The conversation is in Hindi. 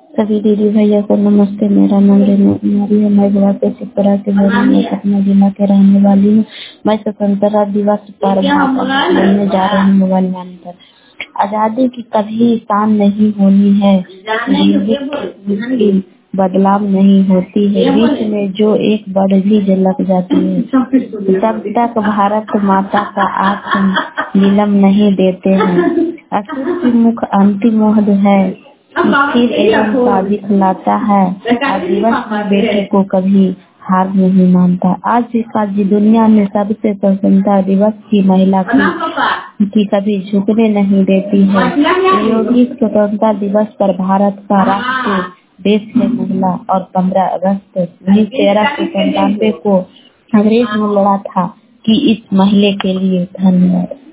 सभी दीदी भैया को नमस्ते। मेरा नाम रेणु कुमारी है। मैं गुवाहाटी त्रिपुरा के में पटना जिला के रहने वाली हूँ। मैं स्वतंत्रता दिवस पर बोलने जा रही हूँ। मोबाइल पर आजादी की कभी शान नहीं होनी है, जीवित बदलाव नहीं होती है, बीच में जो एक बढ़ भी झलक जाती है। तब तक भारत माता का आंख नीलम नहीं देते हैं। असुर की मुख अंतिम मोहद है, स्थिर एवं साबित लाता है। आदिवास में बेटे को कभी हार नहीं मानता। आज की दुनिया में सबसे स्वतंत्रता दिवस की महिला की कभी झुकने नहीं देती है। योगी स्वतंत्रता दिवस पर भारत का राष्ट्रीय देश है महिला और 15 अगस्त 1397 को अंग्रेज ने लड़ा था कि इस महिला के लिए। धन्यवाद।